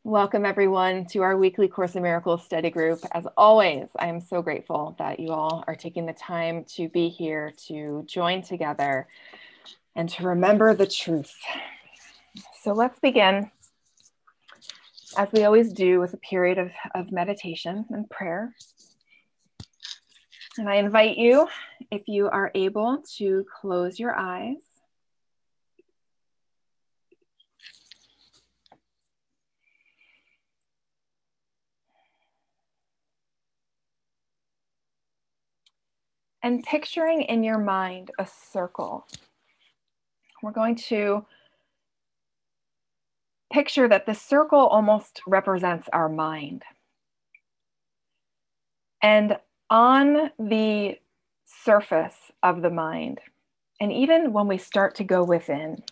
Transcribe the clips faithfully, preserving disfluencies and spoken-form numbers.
Welcome, everyone, to our weekly Course in Miracles study group. As always, I am so grateful that you all are taking the time to be here, to join together, and to remember the truth. So let's begin, as we always do, with a period of, of meditation and prayer. And I invite you, if you are able, to close your eyes. And picturing in your mind a circle. We're going to picture that the circle almost represents our mind. And on the surface of the mind, and even when we start to go within,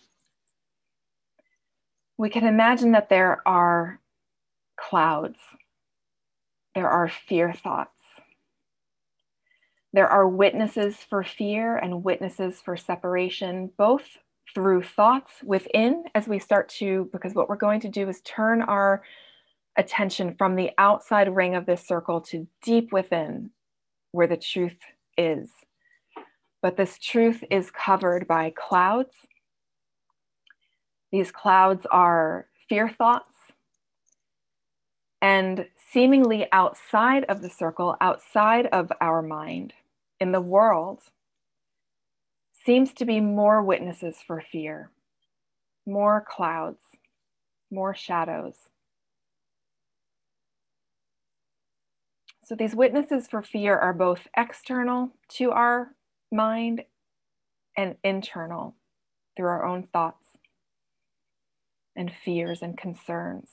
we can imagine that there are clouds, there are fear thoughts, there are witnesses for fear and witnesses for separation, both through thoughts within as we start to, because what we're going to do is turn our attention from the outside ring of this circle to deep within where the truth is. But this truth is covered by clouds. These clouds are fear thoughts. And seemingly outside of the circle, outside of our mind, in the world, seems to be more witnesses for fear, more clouds, more shadows. So these witnesses for fear are both external to our mind and internal through our own thoughts and fears and concerns.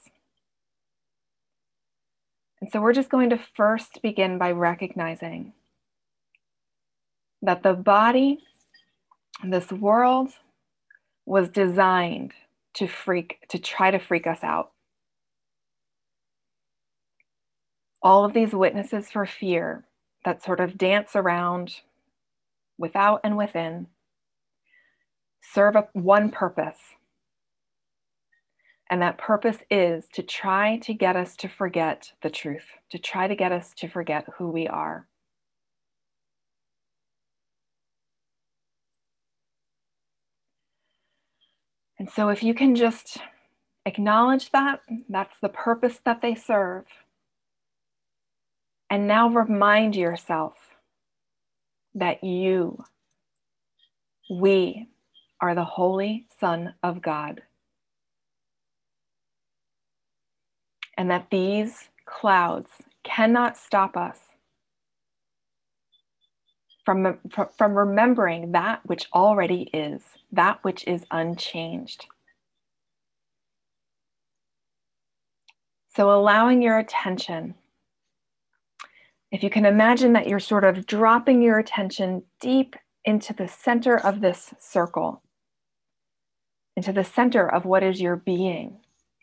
And so we're just going to first begin by recognizing that the body, this world, was designed to freak, to try to freak us out. All of these witnesses for fear that sort of dance around without and within serve a, one purpose. And that purpose is to try to get us to forget the truth, to try to get us to forget who we are. And so if you can just acknowledge that, that's the purpose that they serve. And now remind yourself that you, we, are the Holy Son of God. And that these clouds cannot stop us from, from remembering that which already is, that which is unchanged. So allowing your attention, if you can imagine that you're sort of dropping your attention deep into the center of this circle, into the center of what is your being.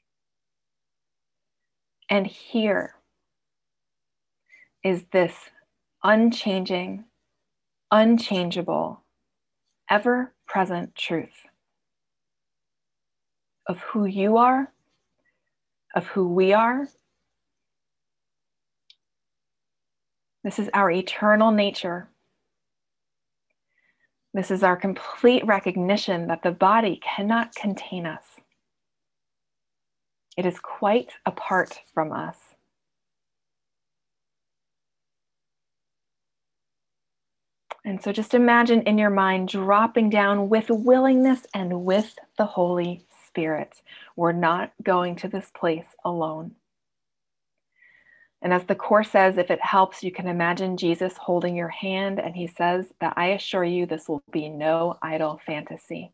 And here is this unchanging, unchangeable, ever-present truth of who you are, of who we are. This is our eternal nature. This is our complete recognition that the body cannot contain us. It is quite apart from us. And so just imagine in your mind dropping down with willingness and with the Holy Spirit. We're not going to this place alone. And as the Course says, if it helps, you can imagine Jesus holding your hand, and he says that I assure you this will be no idle fantasy.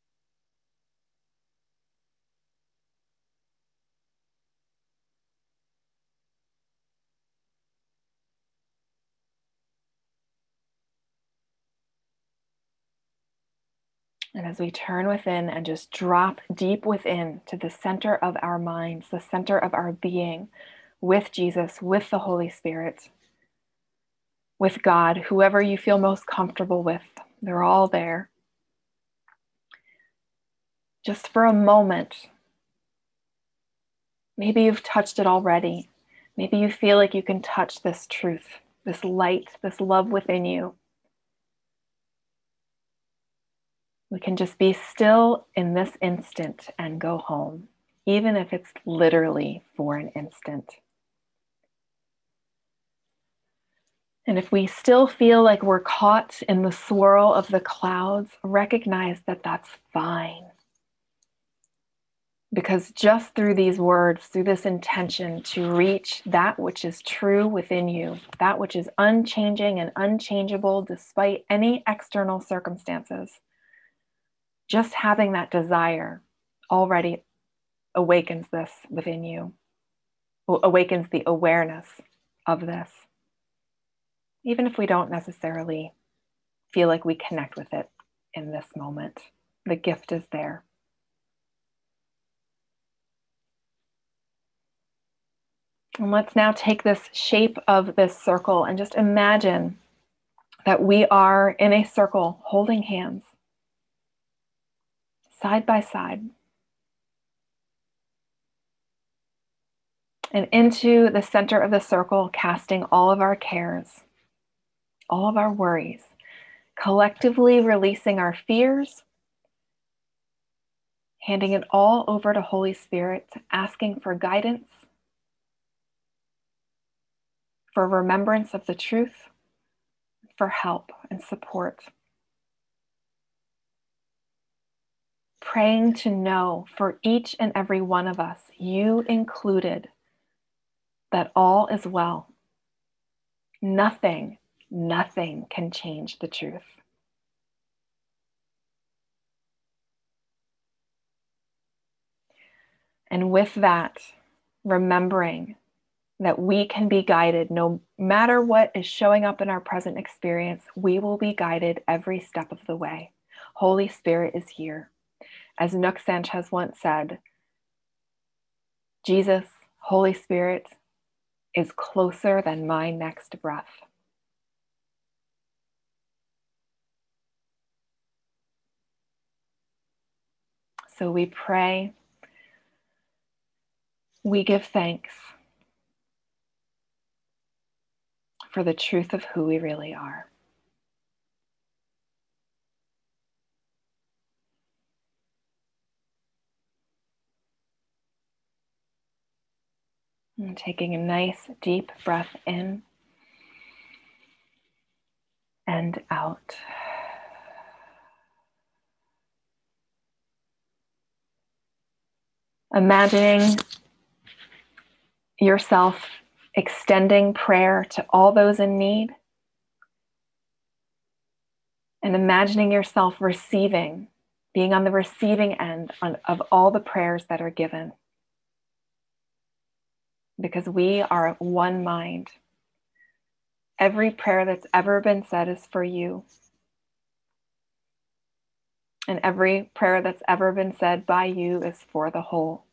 And as we turn within and just drop deep within to the center of our minds, the center of our being, with Jesus, with the Holy Spirit, with God, whoever you feel most comfortable with, they're all there. Just for a moment, Maybe you've touched it already. Maybe you feel like you can touch this truth, this light, this love within you. We can just be still in this instant and go home, even if it's literally for an instant. And if we still feel like we're caught in the swirl of the clouds, recognize that that's fine. Because just through these words, through this intention to reach that which is true within you, that which is unchanging and unchangeable despite any external circumstances, just having that desire already awakens this within you, awakens the awareness of this. Even if we don't necessarily feel like we connect with it in this moment, the gift is there. And let's now take this shape of this circle and just imagine that we are in a circle holding hands, side by side. And into the center of the circle, casting all of our cares, all of our worries, collectively releasing our fears, handing it all over to Holy Spirit, asking for guidance, for remembrance of the truth, for help and support. Praying to know for each and every one of us, you included, that all is well. Nothing, nothing can change the truth. And with that, remembering that we can be guided no matter what is showing up in our present experience, we will be guided every step of the way. Holy Spirit is here. As Nook Sanchez once said, Jesus, Holy Spirit, is closer than my next breath. So we pray, we give thanks for the truth of who we really are. And taking a nice deep breath in and out. Imagining yourself extending prayer to all those in need, and imagining yourself receiving, being on the receiving end on, of all the prayers that are given. Because we are one mind. Every prayer that's ever been said is for you. And every prayer that's ever been said by you is for the whole.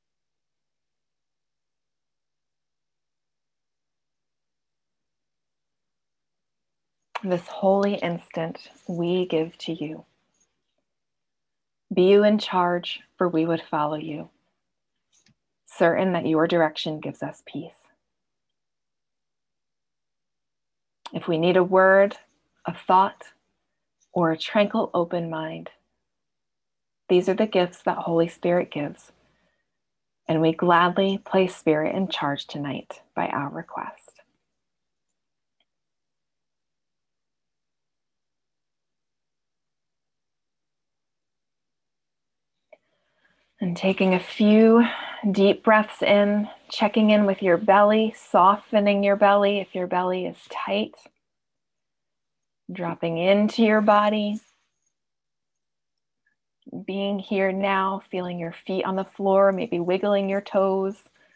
This holy instant we give to you. Be you in charge, for we would follow you, certain that your direction gives us peace. If we need a word, a thought, or a tranquil open mind, these are the gifts that Holy Spirit gives, and we gladly place Spirit in charge tonight by our request. And taking a few deep breaths in, checking in with your belly, softening your belly if your belly is tight, dropping into your body, being here now, feeling your feet on the floor, maybe wiggling your toes.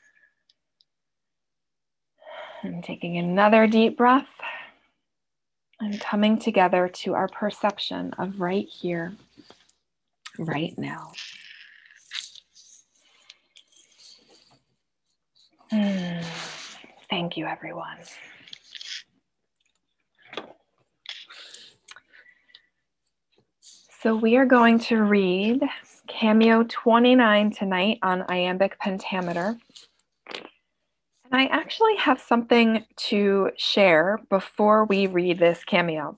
And taking another deep breath and coming together to our perception of right here, right now. Mm. Thank you, everyone. So we are going to read Cameo twenty-nine tonight on iambic pentameter. And I actually have something to share before we read this cameo.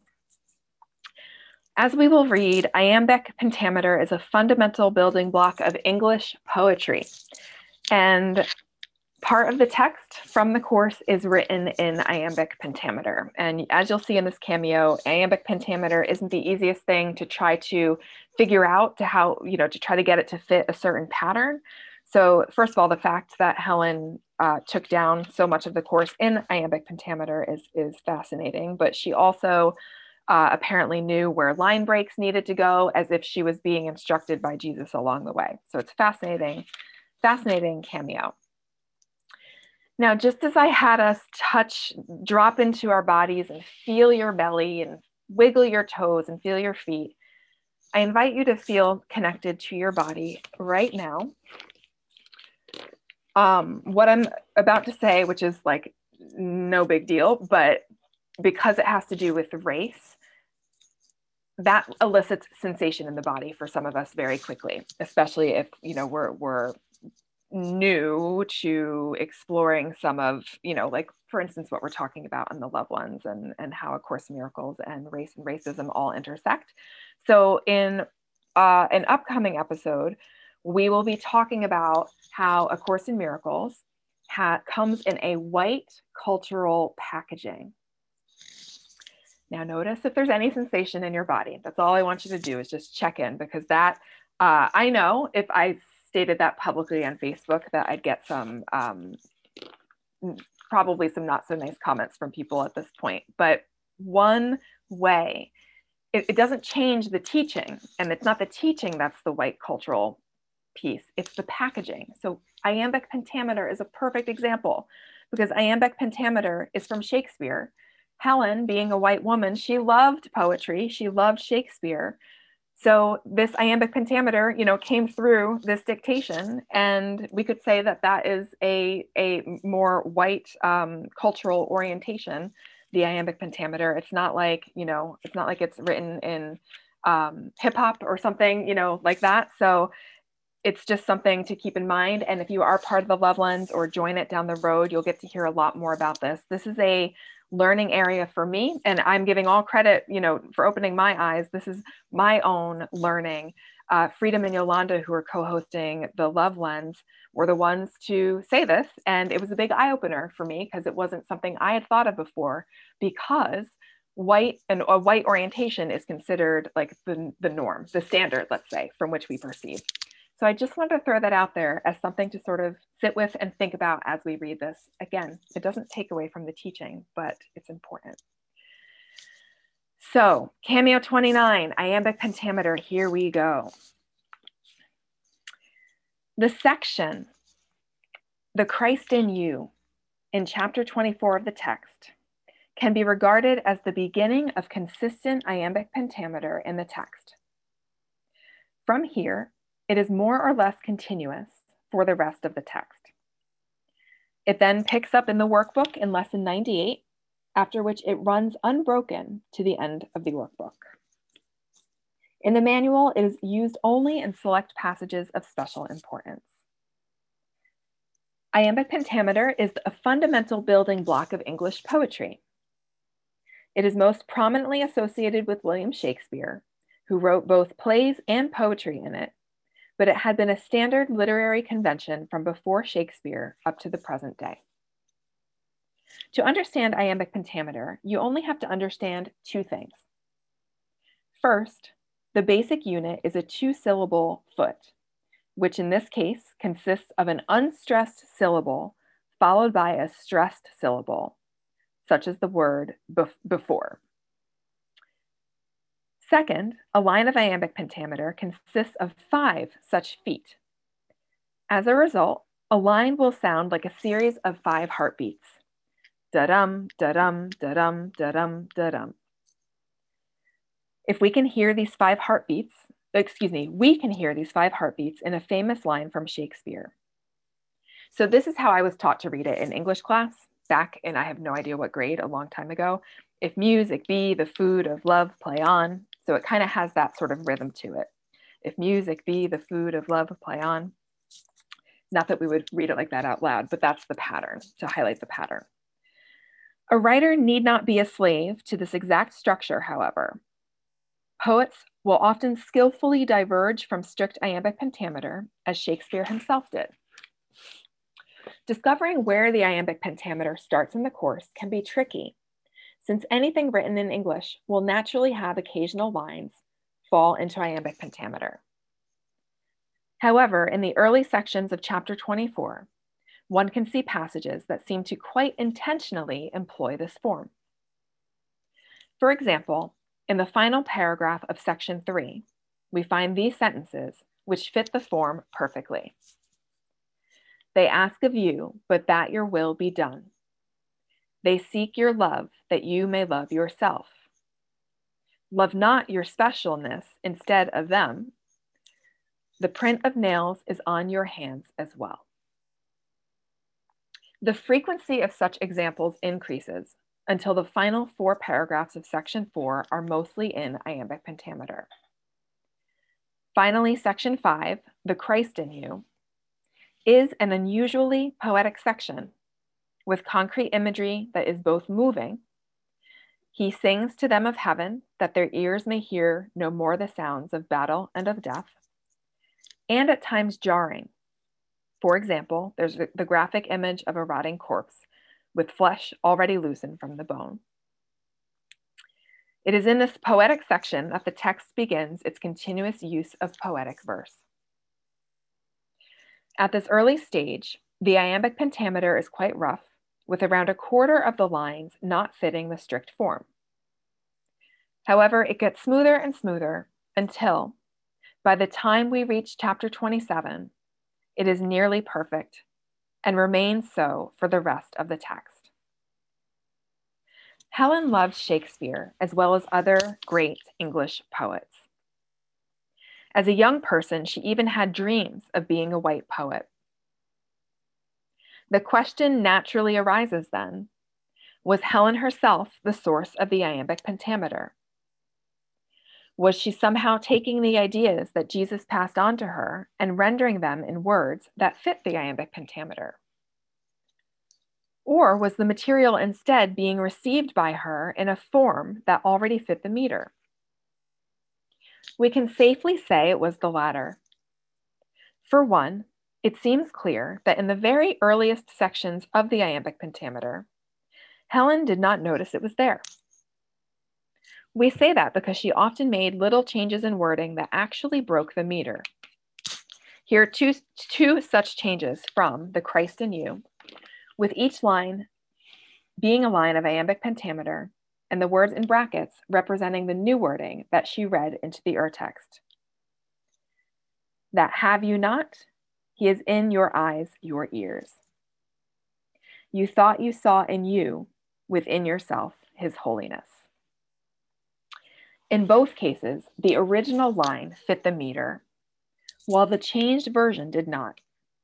As we will read, iambic pentameter is a fundamental building block of English poetry. And part of the text from the course is written in iambic pentameter. And as you'll see in this cameo, iambic pentameter isn't the easiest thing to try to figure out to how, you know, to try to get it to fit a certain pattern. So first of all, the fact that Helen uh, took down so much of the course in iambic pentameter is, is fascinating, but she also uh, apparently knew where line breaks needed to go, as if she was being instructed by Jesus along the way. So it's fascinating, fascinating cameo. Now, just as I had us touch, drop into our bodies and feel your belly and wiggle your toes and feel your feet, I invite you to feel connected to your body right now. Um, what I'm about to say, which is like no big deal, but because it has to do with race, that elicits sensation in the body for some of us very quickly, especially if, you know, we're, we're new to exploring some of, you know, like for instance, what we're talking about on the Loved Ones and, and how A Course in Miracles and race and racism all intersect. So in uh, an upcoming episode, we will be talking about how A Course in Miracles ha- comes in a white cultural packaging. Now notice if there's any sensation in your body. That's all I want you to do is just check in, because that, uh, I know if I stated that publicly on Facebook that I'd get some, um, probably some not so nice comments from people at this point. But one way, it, it doesn't change the teaching, and it's not the teaching that's the white cultural piece, it's the packaging. So iambic pentameter is a perfect example, because iambic pentameter is from Shakespeare. Helen, being a white woman, she loved poetry, she loved Shakespeare. So this iambic pentameter, you know, came through this dictation, and we could say that that is a, a more white um, cultural orientation, the iambic pentameter. It's not like, you know, it's not like it's written in um, hip hop or something, you know, like that. So it's just something to keep in mind. And if you are part of the Lovelands or join it down the road, you'll get to hear a lot more about this. This is a learning area for me, and I'm giving all credit, you know, for opening my eyes. This is my own learning. Uh, Freedom and Yolanda, who are co-hosting the Love Lens, were the ones to say this, and it was a big eye-opener for me because it wasn't something I had thought of before, because white and a white orientation is considered like the, the norm, the standard, let's say, from which we perceive. So I just wanted to throw that out there as something to sort of sit with and think about as we read this. Again, it doesn't take away from the teaching, but it's important. So cameo twenty-nine, iambic pentameter, here we go. The section, the Christ in You, in chapter twenty-four of the text, can be regarded as the beginning of consistent iambic pentameter in the text. From here, it is more or less continuous for the rest of the text. It then picks up in the workbook in lesson ninety-eight, after which it runs unbroken to the end of the workbook. In the manual, it is used only in select passages of special importance. Iambic pentameter is a fundamental building block of English poetry. It is most prominently associated with William Shakespeare, who wrote both plays and poetry in it, but it had been a standard literary convention from before Shakespeare up to the present day. To understand iambic pentameter, you only have to understand two things. First, the basic unit is a two-syllable foot, which in this case consists of an unstressed syllable followed by a stressed syllable, such as the word bef- before. Second, a line of iambic pentameter consists of five such feet. As a result, a line will sound like a series of five heartbeats. Da-dum, da-dum, da-dum, da-dum, da-dum. If we can hear these five heartbeats, excuse me, we can hear these five heartbeats in a famous line from Shakespeare. So this is how I was taught to read it in English class back in, I have no idea what grade, a long time ago. If music be the food of love, play on. So it kind of has that sort of rhythm to it. If music be the food of love, play on. Not that we would read it like that out loud, but that's the pattern, to highlight the pattern. A writer need not be a slave to this exact structure, however. Poets will often skillfully diverge from strict iambic pentameter, as Shakespeare himself did. Discovering where the iambic pentameter starts in the course can be tricky, since anything written in English will naturally have occasional lines fall into iambic pentameter. However, in the early sections of chapter twenty-four, one can see passages that seem to quite intentionally employ this form. For example, in the final paragraph of section three, we find these sentences which fit the form perfectly. They ask of you, but that your will be done. They seek your love, that you may love yourself. Love not your specialness instead of them. The print of nails is on your hands as well. The frequency of such examples increases until the final four paragraphs of section four are mostly in iambic pentameter. Finally, section five, the Christ in you, is an unusually poetic section with concrete imagery that is both moving. He sings to them of heaven, that their ears may hear no more the sounds of battle and of death, and at times jarring. For example, there's the graphic image of a rotting corpse with flesh already loosened from the bone. It is in this poetic section that the text begins its continuous use of poetic verse. At this early stage, the iambic pentameter is quite rough, with around a quarter of the lines not fitting the strict form. However, it gets smoother and smoother until, by the time we reach chapter twenty-seven, it is nearly perfect and remains so for the rest of the text. Helen loved Shakespeare as well as other great English poets. As a young person, she even had dreams of being a white poet. The question naturally arises then, was Helen herself the source of the iambic pentameter? Was she somehow taking the ideas that Jesus passed on to her and rendering them in words that fit the iambic pentameter? Or was the material instead being received by her in a form that already fit the meter? We can safely say it was the latter. For one, it seems clear that in the very earliest sections of the iambic pentameter, Helen did not notice it was there. We say that because she often made little changes in wording that actually broke the meter. Here are two, two such changes from the Christ in you, with each line being a line of iambic pentameter and the words in brackets representing the new wording that she read into the urtext. That have you not? He is in your eyes, your ears. You thought you saw in you, within yourself, his holiness. In both cases, the original line fit the meter, while the changed version did not.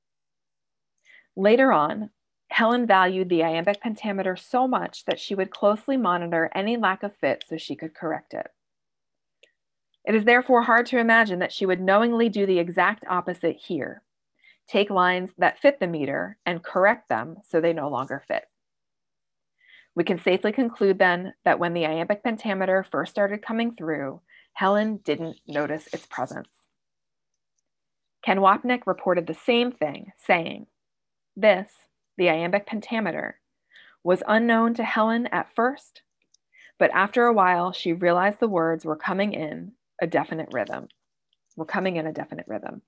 Later on, Helen valued the iambic pentameter so much that she would closely monitor any lack of fit so she could correct it. It is therefore hard to imagine that she would knowingly do the exact opposite here, take lines that fit the meter and correct them so they no longer fit. We can safely conclude then that when the iambic pentameter first started coming through, Helen didn't notice its presence. Ken Wapnick reported the same thing, saying, this, the iambic pentameter, was unknown to Helen at first, but after a while she realized the words were coming in a definite rhythm, were coming in a definite rhythm.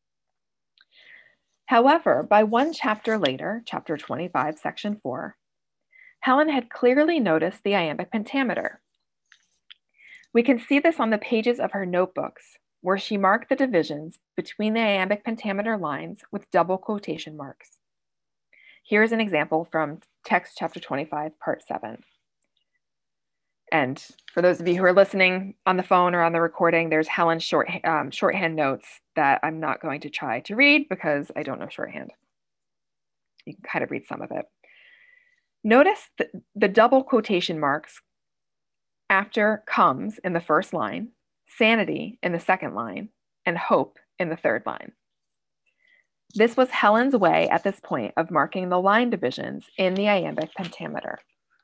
However, by one chapter later, chapter twenty-five, section four, Helen had clearly noticed the iambic pentameter. We can see this on the pages of her notebooks, where she marked the divisions between the iambic pentameter lines with double quotation marks. Here's an example from text chapter twenty-five, part seven. And for those of you who are listening on the phone or on the recording, there's Helen's short, um, shorthand notes that I'm not going to try to read because I don't know shorthand. You can kind of read some of it. Notice the, the double quotation marks after comes in the first line, sanity in the second line, and hope in the third line. This was Helen's way at this point of marking the line divisions in the iambic pentameter.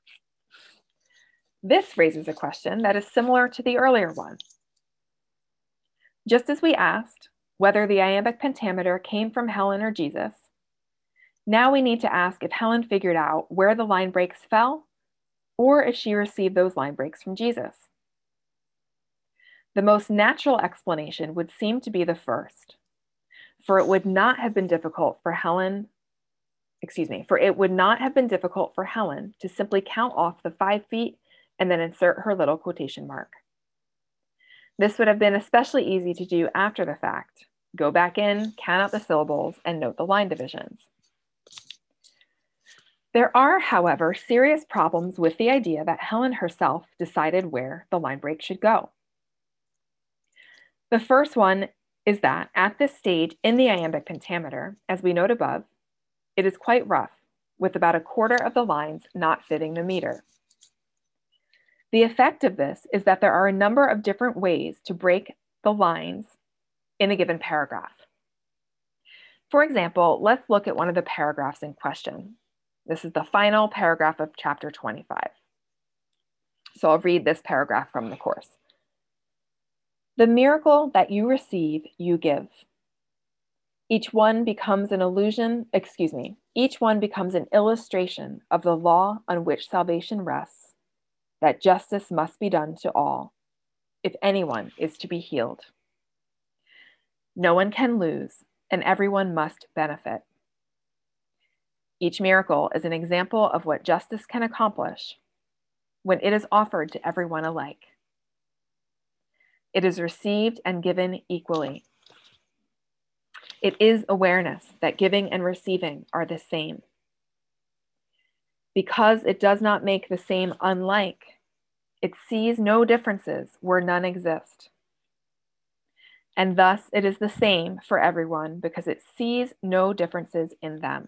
This raises a question that is similar to the earlier one. Just as we asked whether the iambic pentameter came from Helen or Jesus, now we need to ask if Helen figured out where the line breaks fell, or if she received those line breaks from Jesus. The most natural explanation would seem to be the first, for it would not have been difficult for Helen, excuse me, for it would not have been difficult for Helen to simply count off the five feet and then insert her little quotation mark. This would have been especially easy to do after the fact. Go back in, count out the syllables, and note the line divisions. There are, however, serious problems with the idea that Helen herself decided where the line break should go. The first one is that at this stage in the iambic pentameter, as we note above, it is quite rough, with about a quarter of the lines not fitting the meter. The effect of this is that there are a number of different ways to break the lines in a given paragraph. For example, let's look at one of the paragraphs in question. This is the final paragraph of chapter twenty-five. So I'll read this paragraph from the course. The miracle that you receive, you give. Each one becomes an illusion, excuse me, each one becomes an illustration of the law on which salvation rests, that justice must be done to all, if anyone is to be healed. No one can lose, and everyone must benefit. Each miracle is an example of what justice can accomplish when it is offered to everyone alike. It is received and given equally. It is awareness that giving and receiving are the same. Because it does not make the same unlike, it sees no differences where none exist. And thus it is the same for everyone because it sees no differences in them.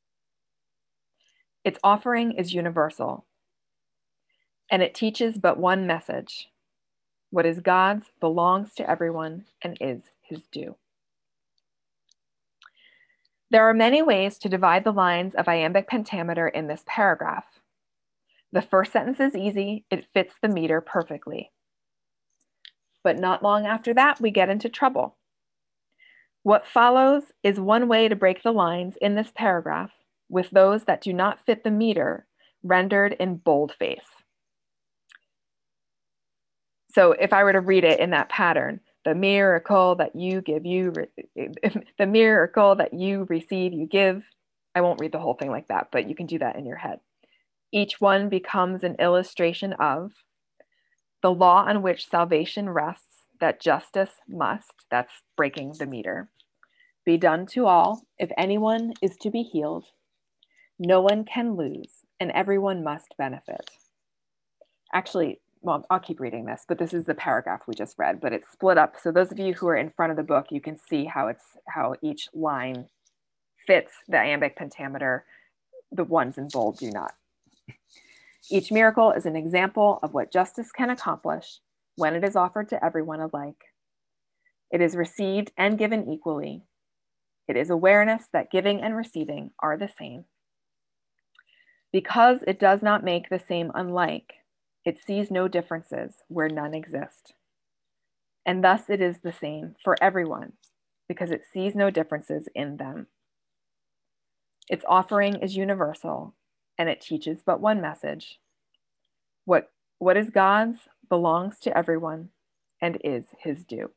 Its offering is universal, and it teaches but one message. What is God's belongs to everyone and is his due. There are many ways to divide the lines of iambic pentameter in this paragraph. The first sentence is easy, it fits the meter perfectly. But not long after that, we get into trouble. What follows is one way to break the lines in this paragraph, with those that do not fit the meter rendered in boldface. So if I were to read it in that pattern, the miracle that you give, you, the miracle that you receive, you give. I won't read the whole thing like that, but you can do that in your head. Each one becomes an illustration of the law on which salvation rests, that justice must, that's breaking the meter, be done to all. If anyone is to be healed, no one can lose, and everyone must benefit. Actually, well, I'll keep reading this, but this is the paragraph we just read, but it's split up. So those of you who are in front of the book, you can see how it's how each line fits the iambic pentameter. The ones in bold do not. Each miracle is an example of what justice can accomplish when it is offered to everyone alike. It is received and given equally. It is awareness that giving and receiving are the same. Because it does not make the same unlike, it sees no differences where none exist. And thus it is the same for everyone, because it sees no differences in them. Its offering is universal, and it teaches but one message. What, what is God's belongs to everyone and is his due.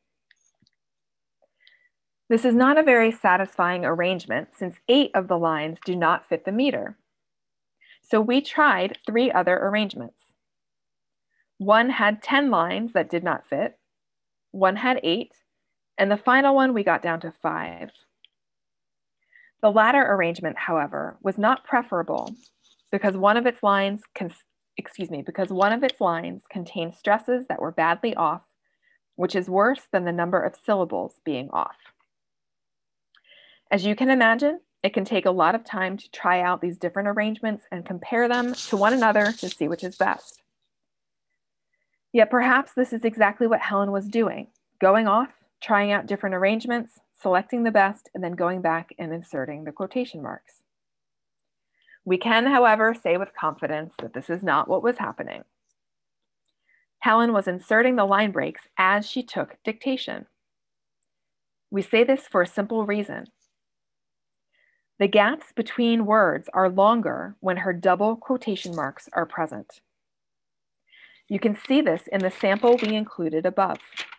This is not a very satisfying arrangement since eight of the lines do not fit the meter. So we tried three other arrangements. One had ten lines that did not fit, one had eight, and the final one we got down to five. The latter arrangement, however, was not preferable because one of its lines, excuse me, because one of its lines contained stresses that were badly off, which is worse than the number of syllables being off. As you can imagine, it can take a lot of time to try out these different arrangements and compare them to one another to see which is best. Yet perhaps this is exactly what Helen was doing, going off trying out different arrangements, selecting the best, and then going back and inserting the quotation marks. We can, however, say with confidence that this is not what was happening. Helen was inserting the line breaks as she took dictation. We say this for a simple reason. The gaps between words are longer when her double quotation marks are present. You can see this in the sample we included above.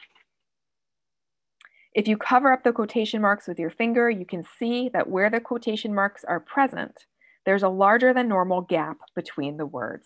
If you cover up the quotation marks with your finger, you can see that where the quotation marks are present, there's a larger than normal gap between the words.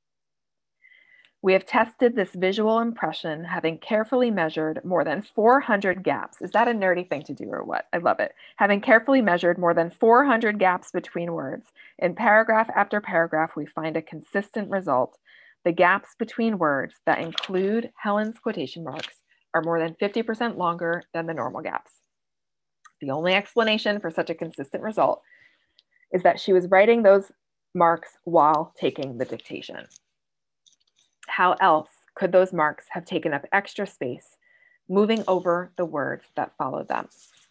We have tested this visual impression, having carefully measured more than four hundred gaps. Is that a nerdy thing to do or what? I love it. Having carefully measured more than four hundred gaps between words. In paragraph after paragraph, we find a consistent result. The gaps between words that include Helen's quotation marks are more than fifty percent longer than the normal gaps. The only explanation for such a consistent result is that she was writing those marks while taking the dictation. How else could those marks have taken up extra space, moving over the words that followed them?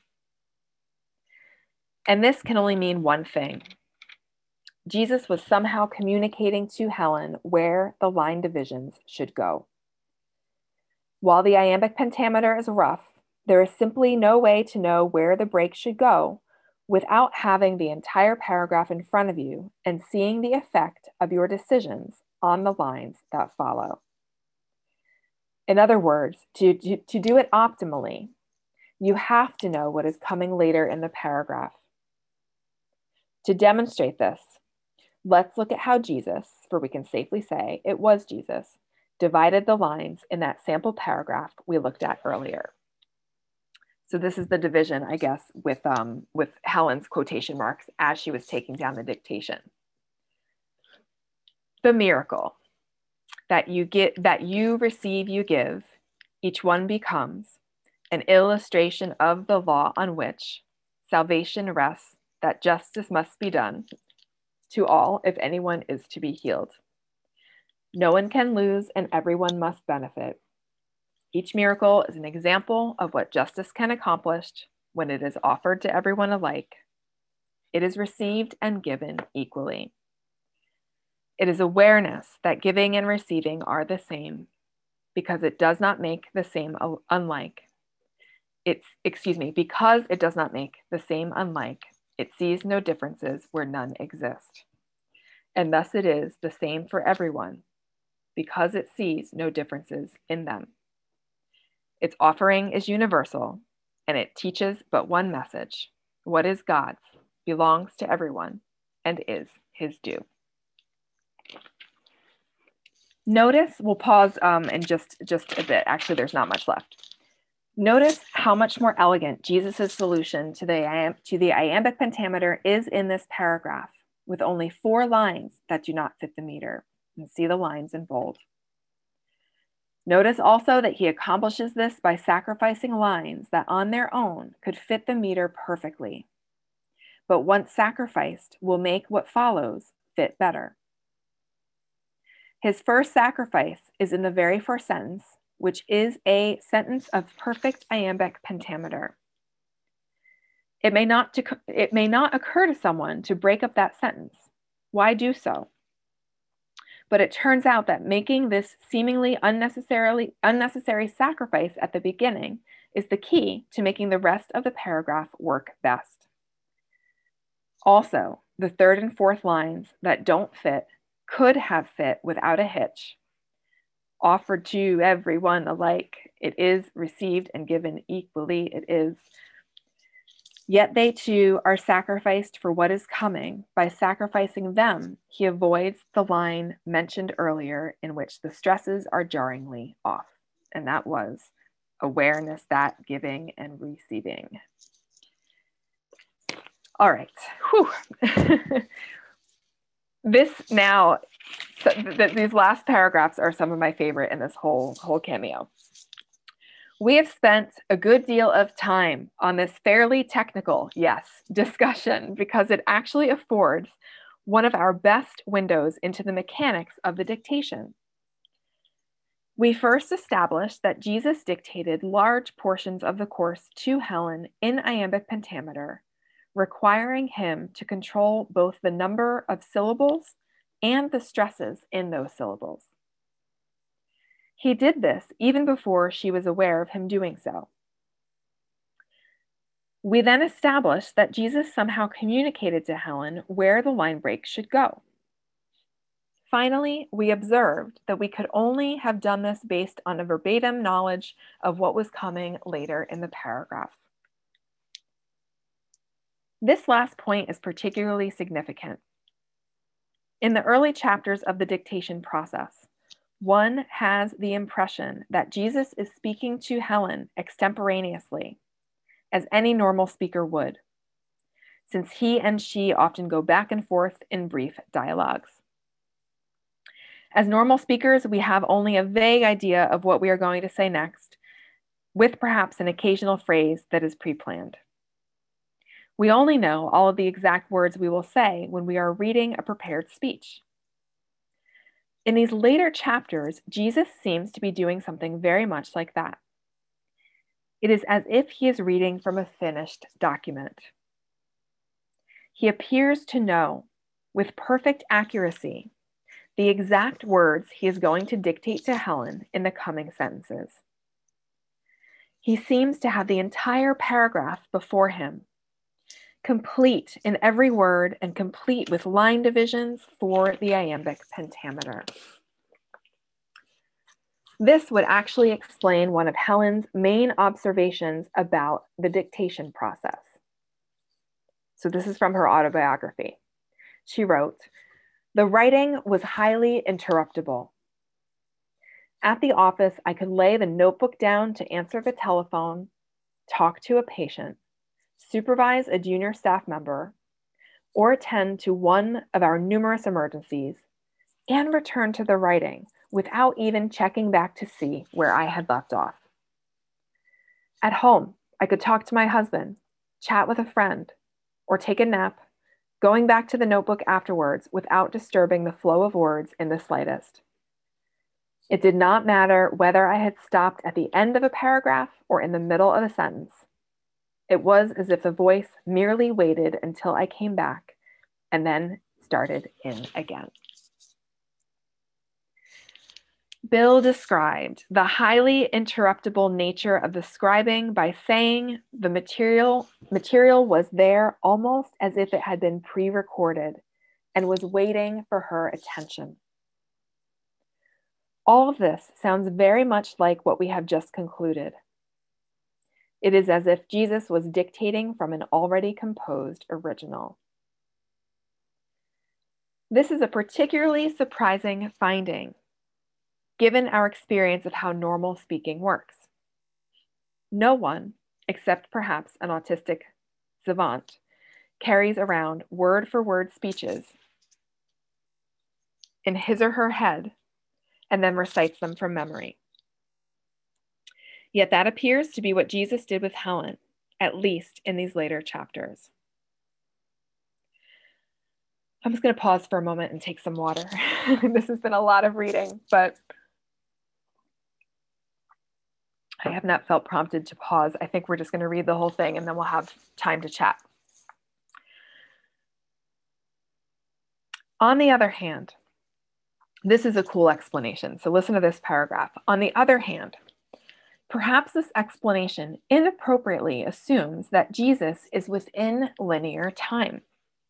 And this can only mean one thing. Jesus was somehow communicating to Helen where the line divisions should go. While the iambic pentameter is rough, there is simply no way to know where the break should go without having the entire paragraph in front of you and seeing the effect of your decisions on the lines that follow. In other words, to, to, to do it optimally, you have to know what is coming later in the paragraph. To demonstrate this, let's look at how Jesus, for we can safely say it was Jesus, divided the lines in that sample paragraph we looked at earlier. So this is the division, I guess, with, um, with Helen's quotation marks as she was taking down the dictation. The miracle that you get, that you receive, you give, each one becomes an illustration of the law on which salvation rests, that justice must be done to all if anyone is to be healed. No one can lose and everyone must benefit. Each miracle is an example of what justice can accomplish when it is offered to everyone alike. It is received and given equally. It is awareness that giving and receiving are the same because it does not make the same unlike. It's, excuse me, because it does not make the same unlike, it sees no differences where none exist. And thus it is the same for everyone because it sees no differences in them. Its offering is universal and it teaches but one message. What is God's belongs to everyone and is his due. Notice, we'll pause um, in just, just a bit. Actually, there's not much left. Notice how much more elegant Jesus' solution to the, to the iambic pentameter is in this paragraph, with only four lines that do not fit the meter. And see the lines in bold. Notice also that he accomplishes this by sacrificing lines that on their own could fit the meter perfectly, but once sacrificed will make what follows fit better. His first sacrifice is in the very first sentence, which is a sentence of perfect iambic pentameter. It may not, it may not occur to someone to break up that sentence. Why do so? But it turns out that making this seemingly unnecessarily unnecessary sacrifice at the beginning is the key to making the rest of the paragraph work best. Also, the third and fourth lines that don't fit could have fit without a hitch. Offered to everyone alike, it is received and given equally, it is. Yet they too are sacrificed for what is coming. By sacrificing them, he avoids the line mentioned earlier in which the stresses are jarringly off. And that was awareness that giving and receiving. All right. Whew. This now, so th these last paragraphs are some of my favorite in this whole, whole cameo. We have spent a good deal of time on this fairly technical, yes, discussion because it actually affords one of our best windows into the mechanics of the dictation. We first established that Jesus dictated large portions of the course to Helen in iambic pentameter, requiring him to control both the number of syllables and the stresses in those syllables. He did this even before she was aware of him doing so. We then established that Jesus somehow communicated to Helen where the line break should go. Finally, we observed that we could only have done this based on a verbatim knowledge of what was coming later in the paragraph. This last point is particularly significant. In the early chapters of the dictation process, one has the impression that Jesus is speaking to Helen extemporaneously, as any normal speaker would, since he and she often go back and forth in brief dialogues. As normal speakers, we have only a vague idea of what we are going to say next, with perhaps an occasional phrase that is pre-planned. We only know all of the exact words we will say when we are reading a prepared speech. In these later chapters, Jesus seems to be doing something very much like that. It is as if he is reading from a finished document. He appears to know, with perfect accuracy, the exact words he is going to dictate to Helen in the coming sentences. He seems to have the entire paragraph before him, complete in every word and complete with line divisions for the iambic pentameter. This would actually explain one of Helen's main observations about the dictation process. So this is from her autobiography. She wrote, "The writing was highly interruptible. At the office, I could lay the notebook down to answer the telephone, talk to a patient, supervise a junior staff member, or attend to one of our numerous emergencies, and return to the writing without even checking back to see where I had left off. At home, I could talk to my husband, chat with a friend, or take a nap, going back to the notebook afterwards without disturbing the flow of words in the slightest. It did not matter whether I had stopped at the end of a paragraph or in the middle of a sentence. It was as if the voice merely waited until I came back and then started in again." Bill described the highly interruptible nature of the scribing by saying the material, material was there almost as if it had been pre-recorded and was waiting for her attention. All of this sounds very much like what we have just concluded. It is as if Jesus was dictating from an already composed original. This is a particularly surprising finding, given our experience of how normal speaking works. No one, except perhaps an autistic savant, carries around word-for-word speeches in his or her head and then recites them from memory. Yet that appears to be what Jesus did with Helen, at least in these later chapters. I'm just going to pause for a moment and take some water. This has been a lot of reading, but I have not felt prompted to pause. I think we're just going to read the whole thing and then we'll have time to chat. On the other hand, this is a cool explanation. So listen to this paragraph. On the other hand, perhaps this explanation inappropriately assumes that Jesus is within linear time.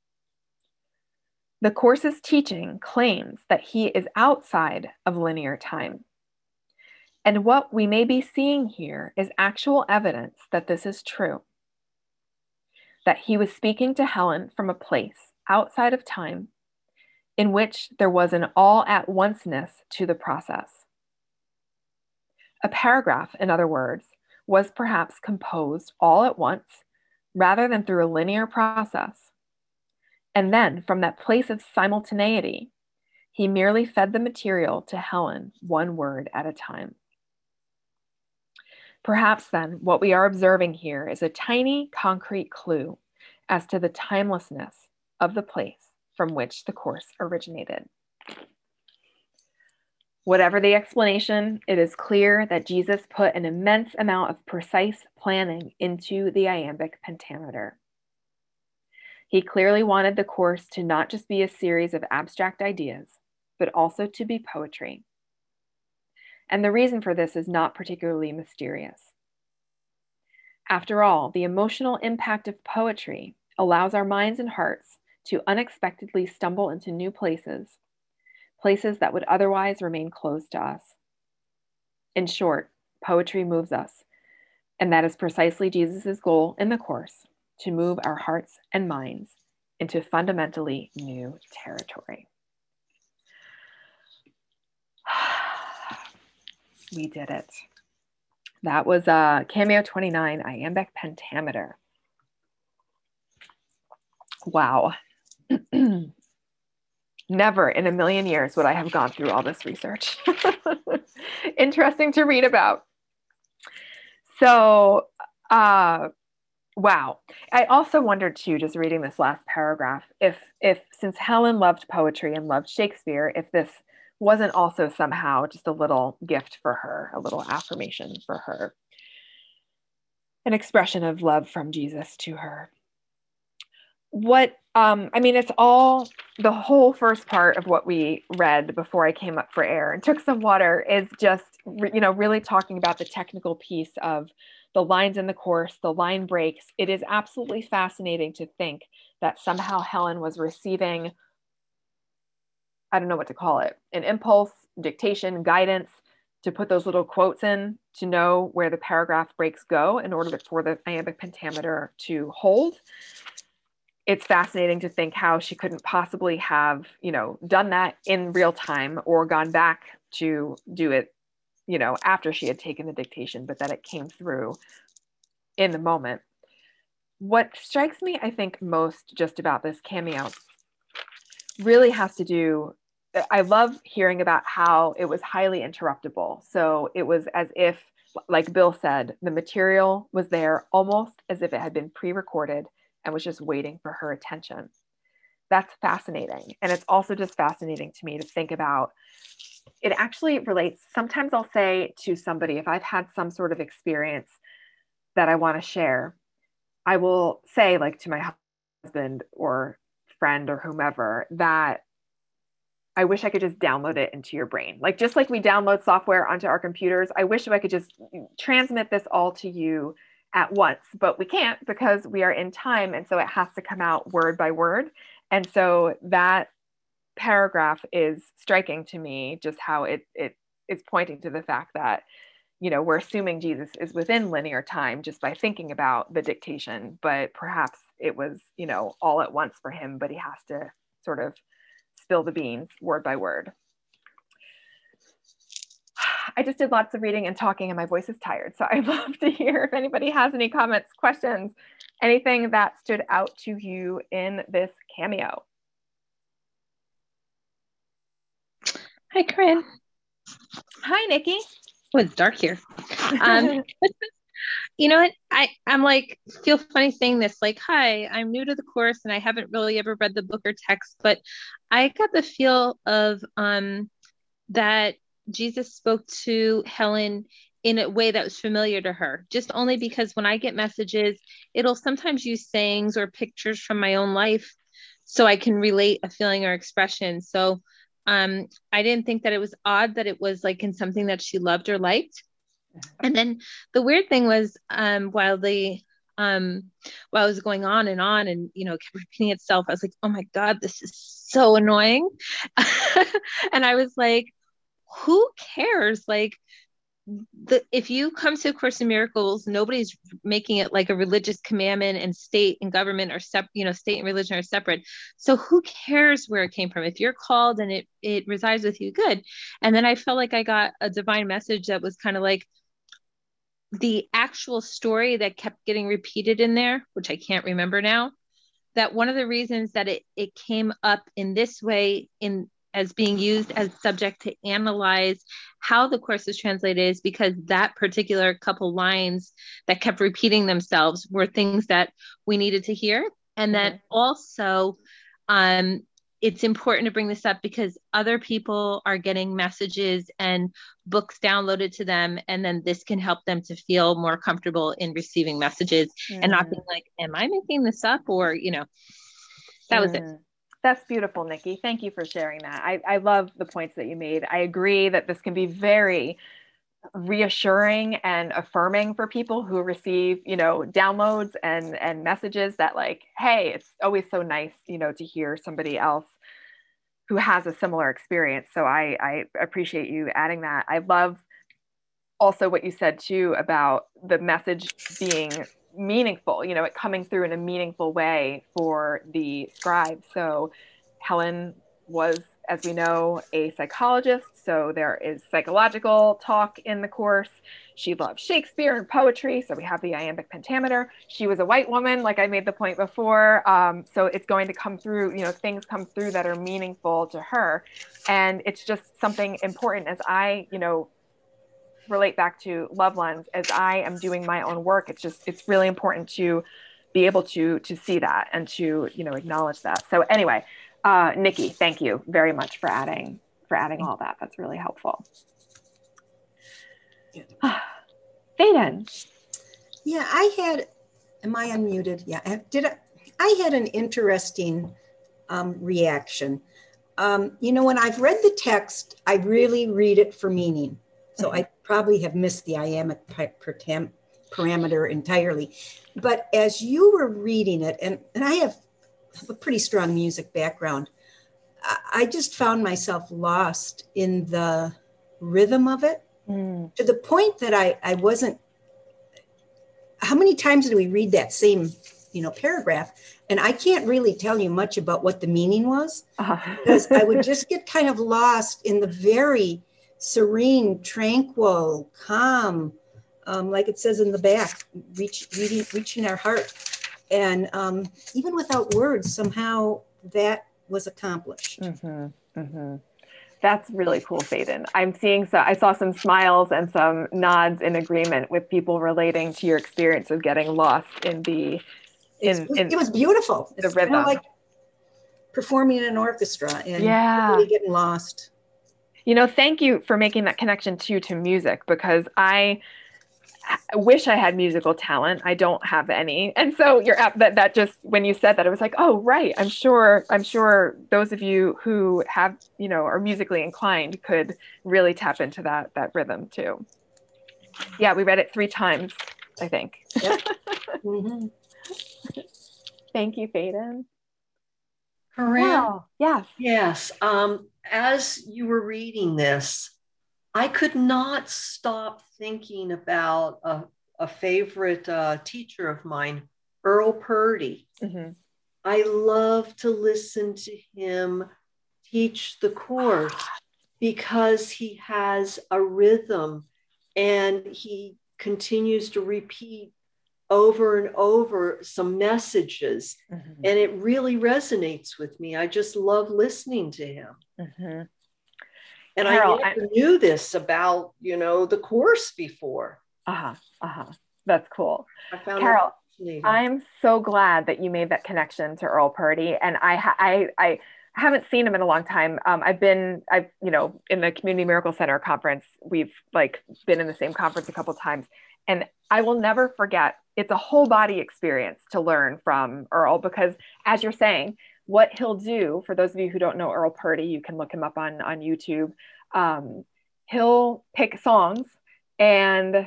The course's teaching claims that he is outside of linear time. And what we may be seeing here is actual evidence that this is true. That he was speaking to Helen from a place outside of time in which there was an all-at-onceness to the process. A paragraph, in other words, was perhaps composed all at once rather than through a linear process. And then from that place of simultaneity, he merely fed the material to Helen one word at a time. Perhaps then what we are observing here is a tiny concrete clue as to the timelessness of the place from which the course originated. Whatever the explanation, it is clear that Jesus put an immense amount of precise planning into the iambic pentameter. He clearly wanted the course to not just be a series of abstract ideas, but also to be poetry. And the reason for this is not particularly mysterious. After all, the emotional impact of poetry allows our minds and hearts to unexpectedly stumble into new places, places that would otherwise remain closed to us. In short, poetry moves us, and that is precisely Jesus' goal in the course, to move our hearts and minds into fundamentally new territory. We did it. That was uh, Cameo twenty-nine, Iambic Pentameter. Wow. Never in a million years would I have gone through all this research. Interesting to read about. So, uh, wow. I also wondered too, just reading this last paragraph, if, if since Helen loved poetry and loved Shakespeare, if this wasn't also somehow just a little gift for her, a little affirmation for her, an expression of love from Jesus to her. What, um, I mean, it's all, the whole first part of what we read before I came up for air and took some water is just, you know, really talking about the technical piece of the lines in the course, the line breaks. It is absolutely fascinating to think that somehow Helen was receiving, I don't know what to call it, an impulse, dictation, guidance to put those little quotes in to know where the paragraph breaks go in order for the iambic pentameter to hold. It's fascinating to think how she couldn't possibly have, you know, done that in real time or gone back to do it, you know, after she had taken the dictation, but that it came through in the moment. What strikes me, I think, most just about this cameo really has to do, I love hearing about how it was highly interruptible. So it was as if, like Bill said, the material was there almost as if it had been pre-recorded and was just waiting for her attention. That's fascinating. And it's also just fascinating to me to think about. It actually relates. Sometimes I'll say to somebody, if I've had some sort of experience that I want to share, I will say, like to my husband or friend or whomever, that I wish I could just download it into your brain. Like, just like we download software onto our computers, I wish I could just transmit this all to you at once, but we can't because we are in time. And so it has to come out word by word. And so that paragraph is striking to me, just how it, it is pointing to the fact that, you know, we're assuming Jesus is within linear time just by thinking about the dictation, but perhaps it was, you know, all at once for him, but he has to sort of spill the beans word by word. I just did lots of reading and talking and my voice is tired. So I'd love to hear if anybody has any comments, questions, anything that stood out to you in this cameo. Hi, Corinne. Hi, Nikki. Oh, it's dark here. Um, you know what? I, I'm like, feel funny saying this, like, hi, I'm new to the course and I haven't really ever read the book or text, but I got the feel of um, that Jesus spoke to Helen in a way that was familiar to her, just only because when I get messages, it'll sometimes use sayings or pictures from my own life so I can relate a feeling or expression. So um, I didn't think that it was odd that it was like in something that she loved or liked. And then the weird thing was um, while the um, while it was going on and on and, you know, kept repeating itself, I was like, oh my God, this is so annoying. And I was like, who cares? Like, the, if you come to A Course in Miracles, nobody's making it like a religious commandment, and state and government are separate, you know, state and religion are separate. So who cares where it came from? If you're called and it, it resides with you, good. And then I felt like I got a divine message that was kind of like the actual story that kept getting repeated in there, which I can't remember now, that one of the reasons that it, it came up in this way in as being used as subject to analyze how the course is translated is because that particular couple lines that kept repeating themselves were things that we needed to hear. And mm-hmm. that also um, it's important to bring this up because other people are getting messages and books downloaded to them. And then this can help them to feel more comfortable in receiving messages mm. and not being like, am I making this up? Or, you know, that mm. was it. That's beautiful, Nikki. Thank you for sharing that. I, I love the points that you made. I agree that this can be very reassuring and affirming for people who receive, you know, downloads and, and messages that like, hey, it's always so nice, you know, to hear somebody else who has a similar experience. So I, I appreciate you adding that. I love also what you said too about the message being meaningful, you know, it coming through in a meaningful way for the scribe. So Helen was, as we know, a psychologist. So there is psychological talk in the course. She loved Shakespeare and poetry. So we have the iambic pentameter. She was a white woman, like I made the point before. Um, so it's going to come through, you know, things come through that are meaningful to her. And it's just something important as I, you know, relate back to loved ones as I am doing my own work. It's just, it's really important to be able to, to see that and to, you know, acknowledge that. So anyway, uh, Nikki, thank you very much for adding, for adding all that. That's really helpful. Faden. Yeah, I had, am I unmuted? Yeah, did I, I had an interesting um, reaction. Um, you know, when I've read the text, I really read it for meaning. So mm-hmm. I probably have missed the iambic parameter entirely. But as you were reading it, and, and I have a pretty strong music background, I, I just found myself lost in the rhythm of it mm. to the point that I, I wasn't, how many times did we read that same, you know, paragraph? And I can't really tell you much about what the meaning was uh-huh. because I would just get kind of lost in the very serene, tranquil, calm, um, like it says in the back, reach, reading, reaching our heart. And um, even without words, somehow that was accomplished. Mm-hmm, mm-hmm. That's really cool, Faden. I'm seeing, so I saw some smiles and some nods in agreement with people relating to your experience of getting lost in the, in, it's, in it was beautiful. The it's rhythm. Kind of like performing in an orchestra and yeah. really getting lost. You know, thank you for making that connection too to music, because I wish I had musical talent. I don't have any. And so you're at that, that just, when you said that, I was like, oh, right. I'm sure, I'm sure those of you who have, you know, are musically inclined could really tap into that, that rhythm too. Yeah. We read it three times, I think. Yep. Mm-hmm. Thank you, Faden. Corinne? Wow. Yes. Yes. Um, as you were reading this, I could not stop thinking about a, a favorite uh, teacher of mine, Earl Purdy. Mm-hmm. I love to listen to him teach the course because he has a rhythm and he continues to repeat over and over some messages. Mm-hmm. And it really resonates with me. I just love listening to him. Mm-hmm. And Carol, I never I, knew this about, you know, the course before. Uh-huh, uh-huh. That's cool. I found Carol, I'm so glad that you made that connection to Earl Purdy. And I, ha- I, I haven't seen him in a long time. Um, I've been, I've, you know, in the Community Miracle Center conference, we've like been in the same conference a couple of times. And I will never forget, it's a whole body experience to learn from Earl, because as you're saying, what he'll do, for those of you who don't know Earl Purdy, you can look him up on, on YouTube. Um, he'll pick songs and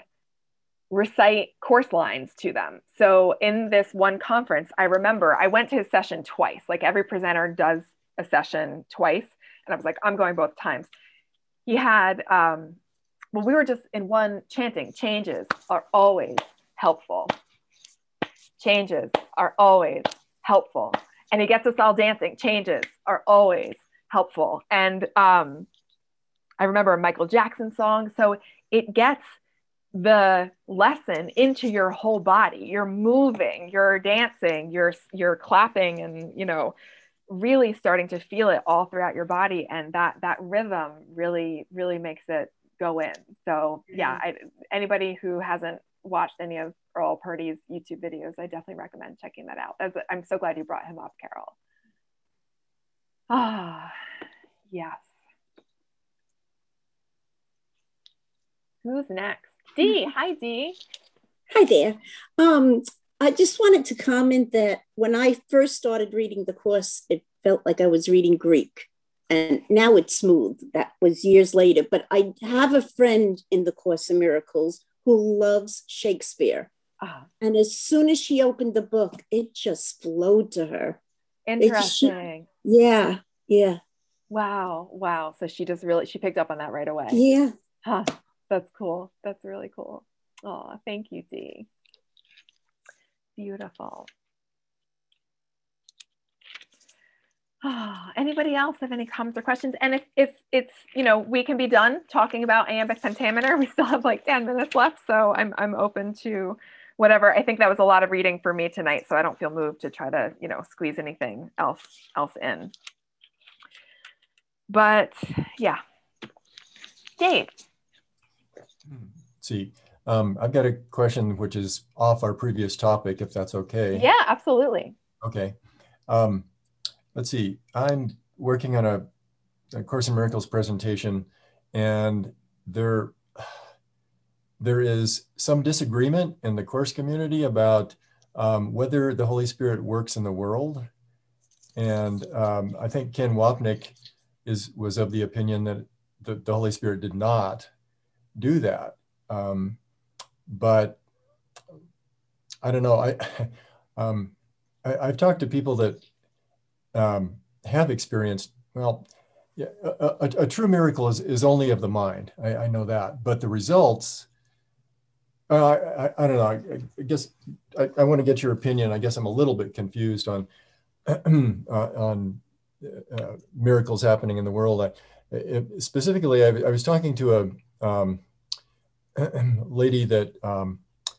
recite course lines to them. So in this one conference, I remember I went to his session twice. Like every presenter does a session twice. And I was like, I'm going both times. He had, um, well, we were just in one chanting, changes are always helpful. Changes are always helpful. And he gets us all dancing. Changes are always helpful. And um, I remember a Michael Jackson song. So it gets the lesson into your whole body. You're moving, you're dancing, you're you're clapping, and you know, really starting to feel it all throughout your body. And that that rhythm really, really makes it go in. So yeah, I, anybody who hasn't watched any of Earl Purdy's YouTube videos, I definitely recommend checking that out. That's, I'm so glad you brought him up, Carol. Ah, yes. Who's next? Dee. Hi, Dee. Hi there. Um, I just wanted to comment that when I first started reading the course, it felt like I was reading Greek. And now it's smooth. That was years later. But I have a friend in the Course in Miracles who loves Shakespeare. Uh-huh. And as soon as she opened the book, it just flowed to her. Interesting. She, yeah, yeah. Wow, wow. So she just really, she picked up on that right away. Yeah. Huh. That's cool. That's really cool. Oh, thank you, Dee. Beautiful. Oh, anybody else have any comments or questions? And if, if it's, you know, we can be done talking about iambic pentameter. We still have like ten minutes left. So I'm, I'm open to whatever. I think that was a lot of reading for me tonight. So I don't feel moved to try to, you know, squeeze anything else, else in. But yeah. Dave. Let's see, um, I've got a question which is off our previous topic, if that's okay. Yeah, absolutely. Okay. Um, let's see, I'm working on a, a Course in Miracles presentation, and there, there is some disagreement in the Course community about um, whether the Holy Spirit works in the world. And um, I think Ken Wapnick is, was of the opinion that the, the Holy Spirit did not do that. Um, but I don't know, I, um, I, I've talked to people that um, have experienced, well, yeah, a, a, a true miracle is, is only of the mind. I, I know that, but the results, uh, I, I, I don't know, I, I guess I, I want to get your opinion. I guess I'm a little bit confused on, uh, on uh, miracles happening in the world. I, it, specifically, I, I was talking to a, um, lady that um,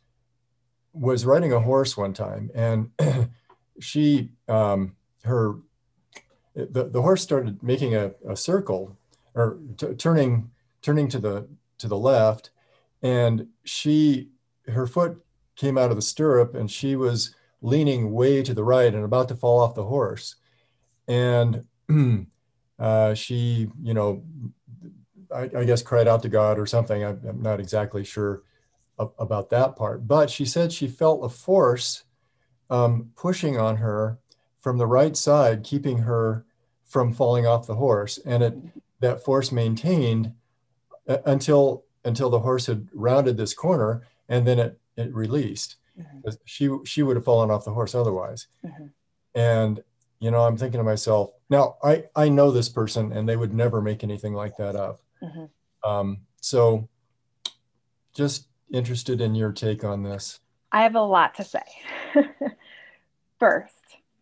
was riding a horse one time, and she, um, her, the, the horse started making a, a circle, or t- turning, turning to the, to the left, and she, her foot came out of the stirrup, and she was leaning way to the right and about to fall off the horse. And uh, she, you know, I, I guess cried out to God or something. I'm, I'm not exactly sure a, about that part, but she said she felt a force um, pushing on her from the right side, keeping her from falling off the horse. And it, that force maintained uh, until, until the horse had rounded this corner, and then it, it released. Mm-hmm. She, she would have fallen off the horse otherwise. Mm-hmm. And, you know, I'm thinking to myself, now I, I know this person, and they would never make anything like that up. Mm-hmm. Um, so just interested in your take on this. I have a lot to say. First,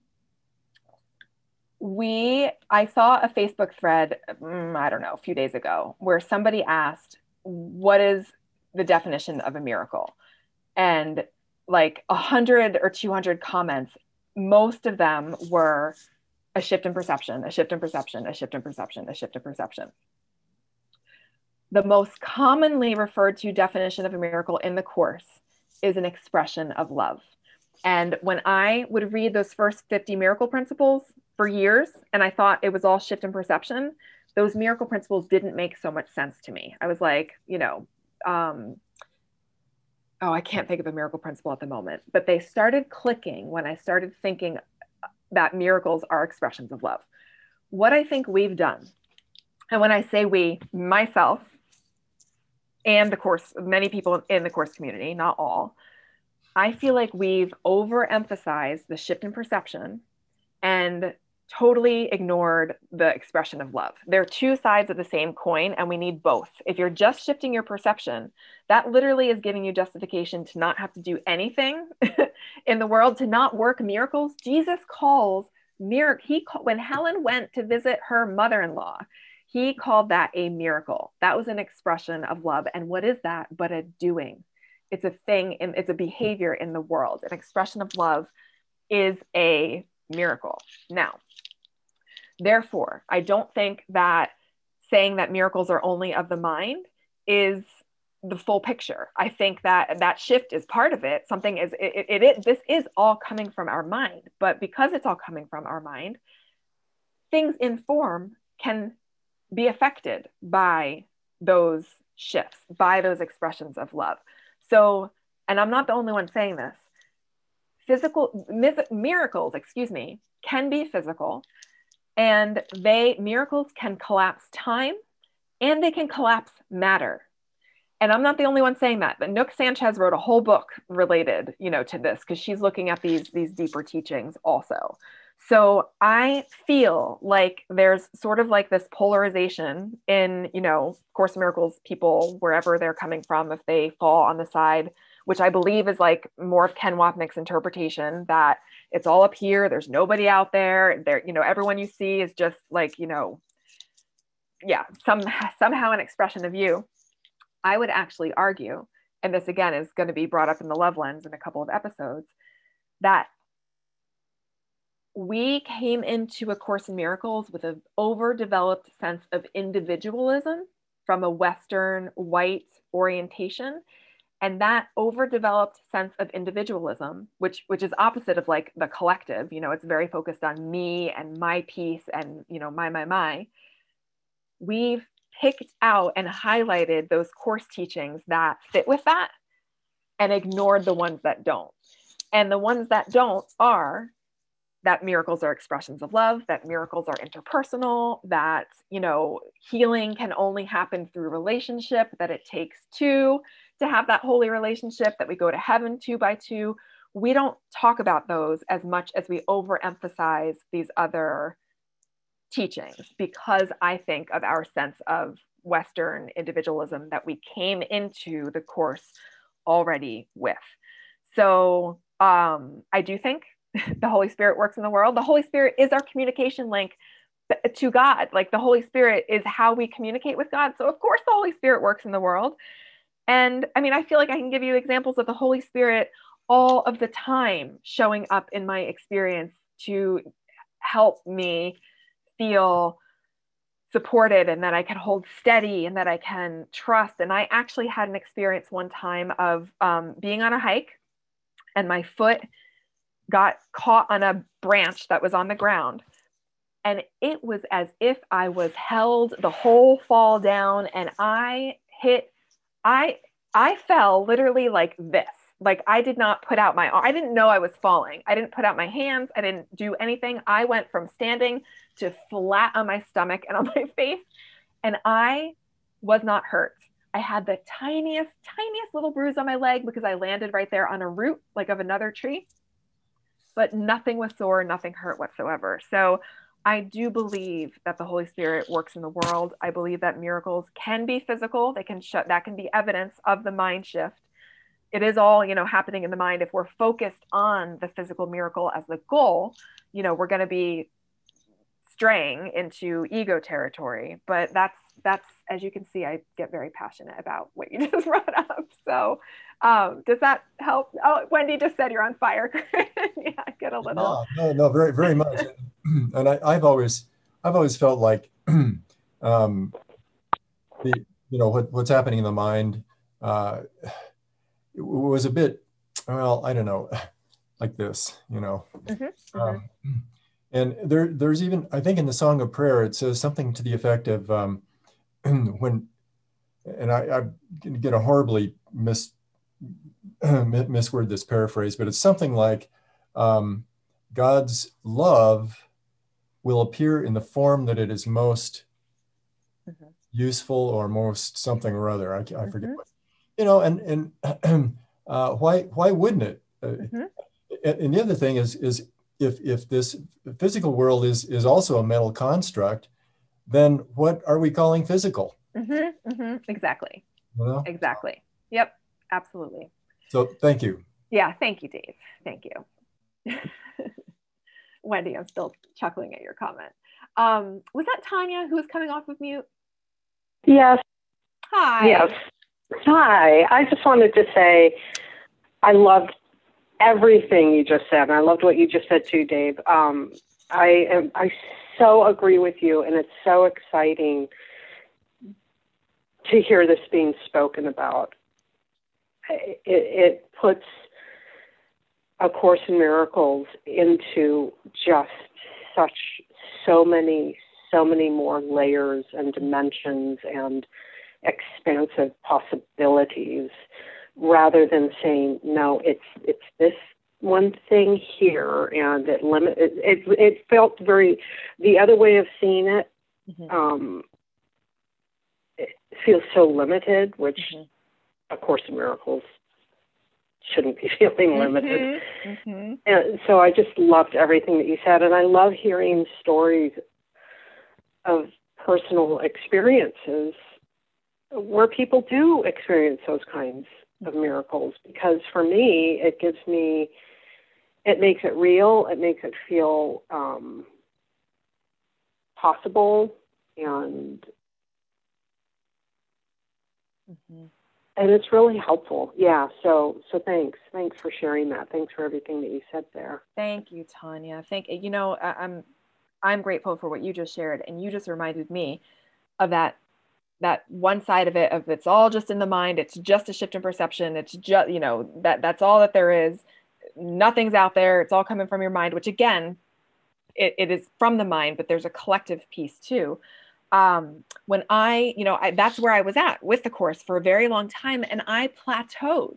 we, I saw a Facebook thread, mm, I don't know, a few days ago, where somebody asked, what is the definition of a miracle? And like a hundred or two hundred comments, most of them were a shift in perception, a shift in perception, a shift in perception, a shift in perception. The most commonly referred to definition of a miracle in the Course is an expression of love. And when I would read those first fifty miracle principles for years, and I thought it was all shift in perception, those miracle principles didn't make so much sense to me. I was like, you know, um, oh, I can't think of a miracle principle at the moment, but they started clicking when I started thinking that miracles are expressions of love. What I think we've done, and when I say we, myself, and the Course, many people in the Course community, not all, I feel like we've overemphasized the shift in perception and totally ignored the expression of love. They're two sides of the same coin, and we need both. If you're just shifting your perception, that literally is giving you justification to not have to do anything in the world, to not work miracles. Jesus calls miracle. He call, when Helen went to visit her mother-in-law, he called that a miracle. That was an expression of love. And what is that but a doing? It's a thing, and it's a behavior in the world. An expression of love is a miracle. Now, therefore, I don't think that saying that miracles are only of the mind is the full picture. I think that that shift is part of it. Something is, it, it, it, this is all coming from our mind, but because it's all coming from our mind, things in form can be affected by those shifts, by those expressions of love. So, and I'm not the only one saying this, physical miracles, excuse me, can be physical, and they miracles can collapse time and they can collapse matter. And I'm not the only one saying that. But Nook Sanchez wrote a whole book related, you know, to this, because she's looking at these, these deeper teachings also. So I feel like there's sort of like this polarization in, you know, Course in Miracles people, wherever they're coming from, if they fall on the side, which I believe is like more of Ken Wapnick's interpretation, that it's all up here, there's nobody out there, there, you know, everyone you see is just like, you know, yeah, some somehow an expression of you. I would actually argue, and this again is going to be brought up in the Love Lens in a couple of episodes, that we came into A Course in Miracles with an overdeveloped sense of individualism from a Western white orientation. And that overdeveloped sense of individualism, which, which is opposite of like the collective, you know, it's very focused on me and my piece and, you know, my, my, my. We've picked out and highlighted those course teachings that fit with that and ignored the ones that don't. And the ones that don't are that miracles are expressions of love, that miracles are interpersonal, that, you know, healing can only happen through relationship, that it takes two to have that holy relationship, that we go to heaven two by two. We don't talk about those as much as we overemphasize these other teachings, because I think of our sense of Western individualism that we came into the course already with. So um, I do think the Holy Spirit works in the world. The Holy Spirit is our communication link to God. Like the Holy Spirit is how we communicate with God. So of course the Holy Spirit works in the world. And I mean, I feel like I can give you examples of the Holy Spirit all of the time showing up in my experience to help me feel supported, and that I can hold steady, and that I can trust. And I actually had an experience one time of um, being on a hike, and my foot got caught on a branch that was on the ground. And it was as if I was held the whole fall down, and I hit, I, I fell literally like this. Like I did not put out my, I didn't know I was falling. I didn't put out my hands. I didn't do anything. I went from standing to flat on my stomach and on my face. And I was not hurt. I had the tiniest, tiniest little bruise on my leg because I landed right there on a root, like of another tree, but nothing was sore, nothing hurt whatsoever. So I do believe that the Holy Spirit works in the world. I believe that miracles can be physical. They can show, that can be evidence of the mind shift. It is all, you know, happening in the mind. If we're focused on the physical miracle as the goal, you know, we're going to be straying into ego territory. But that's, that's, as you can see, I get very passionate about what you just brought up. So um, does that help? Oh, Wendy just said you're on fire. Yeah, get a little. No, no, no, very, very much. And I, I've always, I've always felt like, um, the, you know, what, what's happening in the mind, uh, it was a bit, well, I don't know, like this, you know. Mm-hmm, mm-hmm. Um, and there, there's even, I think in the Song of Prayer, it says something to the effect of um, when, and I, I get a horribly mis, misword this paraphrase, but it's something like um, God's love will appear in the form that it is most mm-hmm. useful or most something or other. I, I forget mm-hmm. what. You know, and and uh, why why wouldn't it? Uh, mm-hmm. And the other thing is is if if this physical world is is also a mental construct, then what are we calling physical? Mm-hmm, mm-hmm, exactly. You know? Exactly. Yep. Absolutely. So thank you. Yeah. Thank you, Dave. Thank you. Wendy, I'm still chuckling at your comment. Um, was that Tanya who was coming off of mute? Yes. Hi. Yes. Hi, I just wanted to say I loved everything you just said. And I loved what you just said too, Dave. Um, I am, I so agree with you, and it's so exciting to hear this being spoken about. It, it puts A Course in Miracles into just such so many, so many more layers and dimensions and expansive possibilities, rather than saying, no, it's it's this one thing here, and it limit it, it, it felt very, the other way of seeing it, mm-hmm. um, it feels so limited, which mm-hmm. A Course in Miracles shouldn't be feeling limited. Mm-hmm. Mm-hmm. And so I just loved everything that you said, and I love hearing stories of personal experiences where people do experience those kinds of miracles, because for me, it gives me, it makes it real, it makes it feel um, possible, and mm-hmm. and it's really helpful. Yeah, so so thanks. Thanks for sharing that. Thanks for everything that you said there. Thank you, Tanya. Thank you. know, I, I'm I'm grateful for what you just shared, and you just reminded me of that that one side of it, of it's all just in the mind. It's just a shift in perception. It's just, you know, that that's all that there is. Nothing's out there. It's all coming from your mind, which again, it, it is from the mind, but there's a collective piece too. Um, when I, you know, I, that's where I was at with the Course for a very long time, and I plateaued.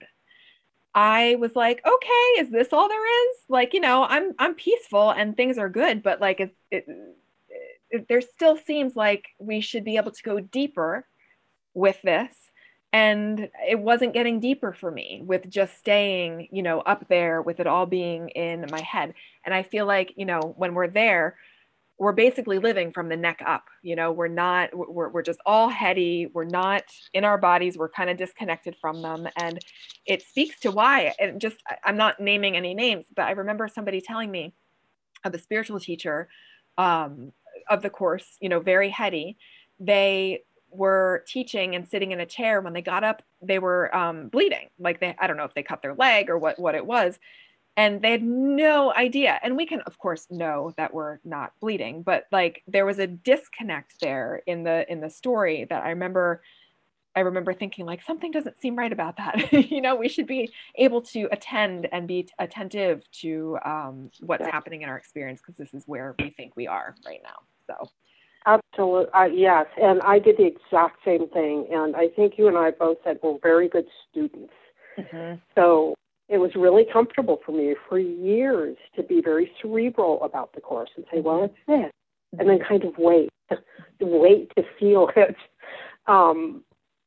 I was like, okay, is this all there is? Like, you know, I'm, I'm peaceful and things are good, but like, it, it, it, there still seems like we should be able to go deeper with this. And it wasn't getting deeper for me with just staying, you know, up there with it all being in my head. And I feel like, you know, when we're there, we're basically living from the neck up. You know, we're not, we're, we're just all heady. We're not in our bodies. We're kind of disconnected from them. And it speaks to why, and just, I'm not naming any names, but I remember somebody telling me of a spiritual teacher um, of the Course, you know, very heady. They were teaching and sitting in a chair. When they got up, they were um, bleeding. Like they, I don't know if they cut their leg or what, what it was. And they had no idea. And we can, of course, know that we're not bleeding, but like there was a disconnect there in the in the story that I remember. I remember thinking like something doesn't seem right about that. You know, we should be able to attend and be attentive to um, what's yeah. happening in our experience, because this is where we think we are right now. So, absolutely, uh, yes. And I did the exact same thing. And I think you and I both said we're very good students. Mm-hmm. So it was really comfortable for me for years to be very cerebral about the Course and say, well, it's this, and then kind of wait, wait to feel it. Um,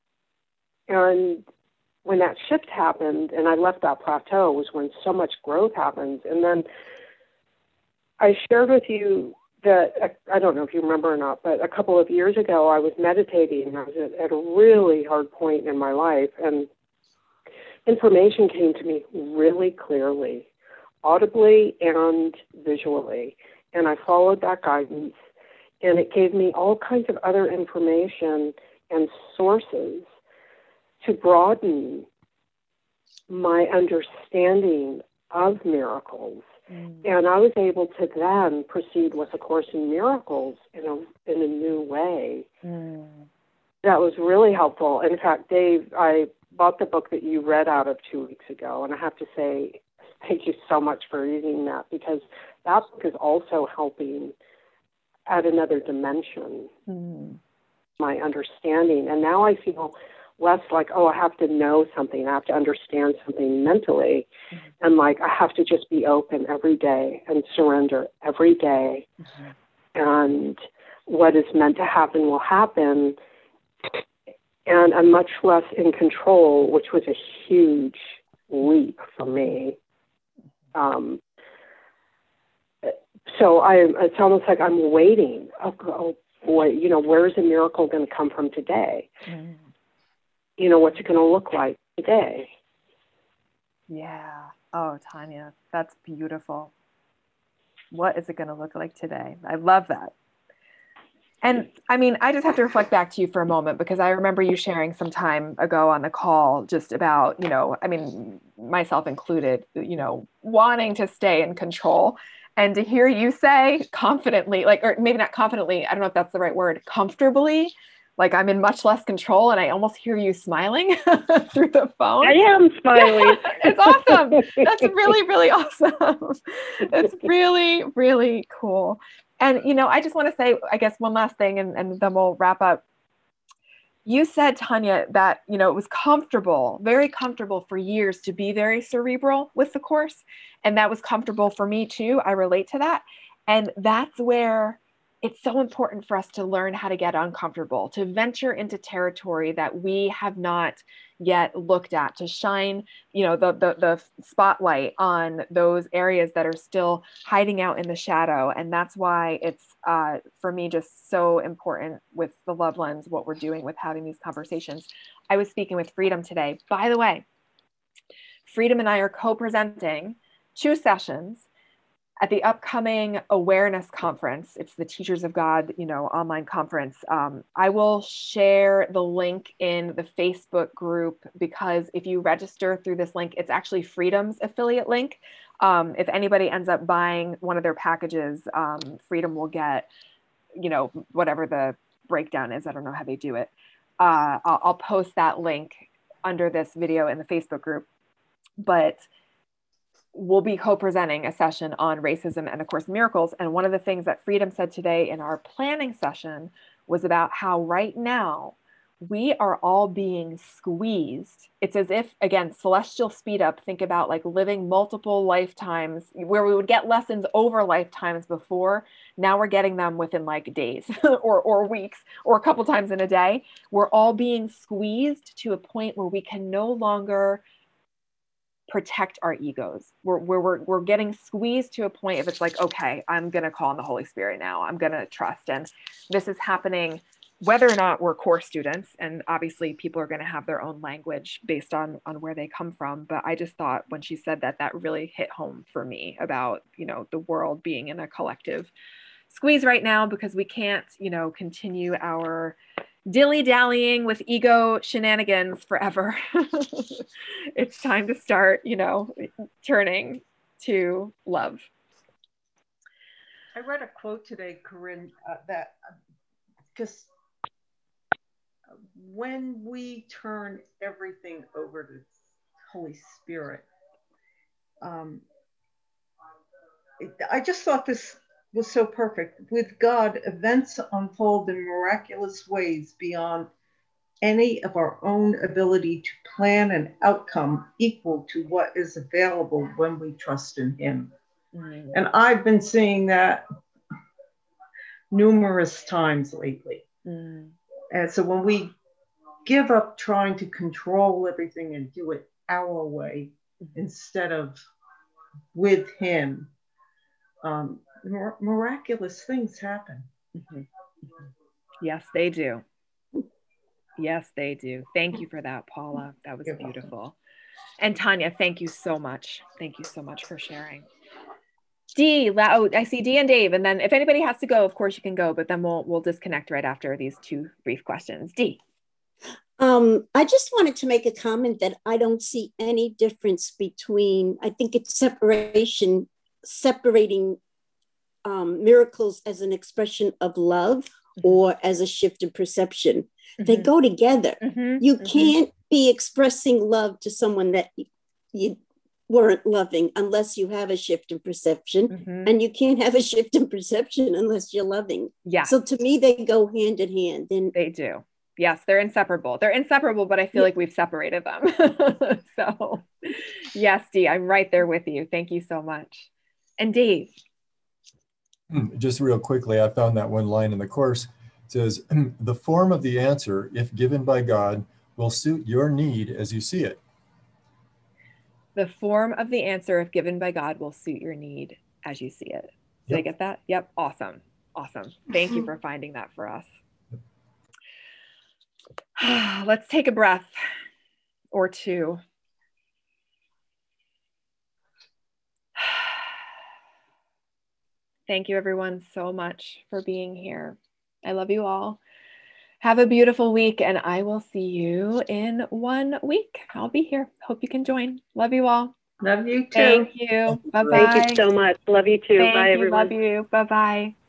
and when that shift happened and I left that plateau was when so much growth happened. And then I shared with you that, I don't know if you remember or not, but a couple of years ago I was meditating and I was at, at a really hard point in my life, and information came to me really clearly, audibly and visually. And I followed that guidance, and it gave me all kinds of other information and sources to broaden my understanding of miracles. Mm. And I was able to then proceed with A Course in Miracles in a, in a new way. Mm. That was really helpful. In fact, Dave, I bought the book that you read out of two weeks ago, and I have to say thank you so much for reading that, because that book is also helping add another dimension mm. my understanding. And now I feel less like, oh, I have to know something, I have to understand something mentally, mm-hmm. and like I have to just be open every day and surrender every day, mm-hmm. and what is meant to happen will happen. And I'm much less in control, which was a huge leap for me. Um, so I, it's almost like I'm waiting. Oh, oh boy, you know, where is a miracle going to come from today? Mm. You know, what's it going to look like today? Yeah. Oh, Tanya, that's beautiful. What is it going to look like today? I love that. And I mean, I just have to reflect back to you for a moment, because I remember you sharing some time ago on the call just about, you know, I mean, myself included, you know, wanting to stay in control, and to hear you say confidently, like, or maybe not confidently, I don't know if that's the right word, comfortably, like I'm in much less control, and I almost hear you smiling through the phone. I am smiling. Yeah, it's awesome. That's really, really awesome. It's really, really cool. And, you know, I just want to say, I guess, one last thing, and, and then we'll wrap up. You said, Tanya, that, you know, it was comfortable, very comfortable for years to be very cerebral with the Course. And that was comfortable for me too. I relate to that. And that's where it's so important for us to learn how to get uncomfortable, to venture into territory that we have not yet looked at, to shine, you know, the, the, the spotlight on those areas that are still hiding out in the shadow. And that's why it's, uh, for me, just so important with the Love Lens, what we're doing with having these conversations. I was speaking with Freedom today. By the way, Freedom and I are co-presenting two sessions at the upcoming Awareness Conference. It's the Teachers of God, you know, online conference. Um, I will share the link in the Facebook group, because if you register through this link, it's actually Freedom's affiliate link. Um, if anybody ends up buying one of their packages, um, Freedom will get, you know, whatever the breakdown is. I don't know how they do it. Uh, I'll, I'll post that link under this video in the Facebook group. But we'll be co-presenting a session on racism and, of course, miracles. And one of the things that Freedom said today in our planning session was about how right now we are all being squeezed. It's as if, again, celestial speed up, think about like living multiple lifetimes where we would get lessons over lifetimes before. Now we're getting them within like days or, or weeks or a couple times in a day. We're all being squeezed to a point where we can no longer protect our egos. We're, we're, we're, we're getting squeezed to a point if it's like, okay, I'm going to call on the Holy Spirit now. I'm going to trust. And this is happening whether or not we're Course students. And obviously people are going to have their own language based on, on where they come from. But I just thought when she said that, that really hit home for me about, you know, the world being in a collective squeeze right now, because we can't, you know, continue our dilly-dallying with ego shenanigans forever. It's time to start, you know, turning to love. I read a quote today, Corinne, uh, that just when we turn everything over to Holy Spirit, um, it, I just thought this was so perfect. With God, events unfold in miraculous ways beyond any of our own ability to plan an outcome equal to what is available when we trust in Him. Mm. And I've been seeing that numerous times lately. Mm. And so when we give up trying to control everything and do it our way, mm-hmm. instead of with Him, um, Mir- miraculous things happen. Mm-hmm. Yes, they do. Yes, they do. Thank you for that, Paula. That was You're beautiful. Welcome. And Tanya, thank you so much. Thank you so much for sharing. Dee, oh, I see Dee and Dave. And then if anybody has to go, of course you can go, but then we'll we'll disconnect right after these two brief questions. Dee. Um, I just wanted to make a comment that I don't see any difference between, I think it's separation, separating Um, miracles as an expression of love, mm-hmm. or as a shift in perception. Mm-hmm. They go together. Mm-hmm. You mm-hmm. can't be expressing love to someone that you, you weren't loving unless you have a shift in perception. Mm-hmm. And you can't have a shift in perception unless you're loving. Yeah. So to me, they go hand in hand. And they do. Yes, they're inseparable. They're inseparable, but I feel yeah. like we've separated them. So yes, Dee, I'm right there with you. Thank you so much. And Dave. Just real quickly, I found that one line in the Course. It says, the form of the answer, if given by God, will suit your need as you see it. The form of the answer, if given by God, will suit your need as you see it. Did yep. I get that? Yep. Awesome. Awesome. Thank you for finding that for us. Let's take a breath or two. Thank you, everyone, so much for being here. I love you all. Have a beautiful week, and I will see you in one week. I'll be here. Hope you can join. Love you all. Love you too. Thank you. Bye-bye. Thank you so much. Love you too. Thank Bye, you. everyone. Love you. Bye-bye.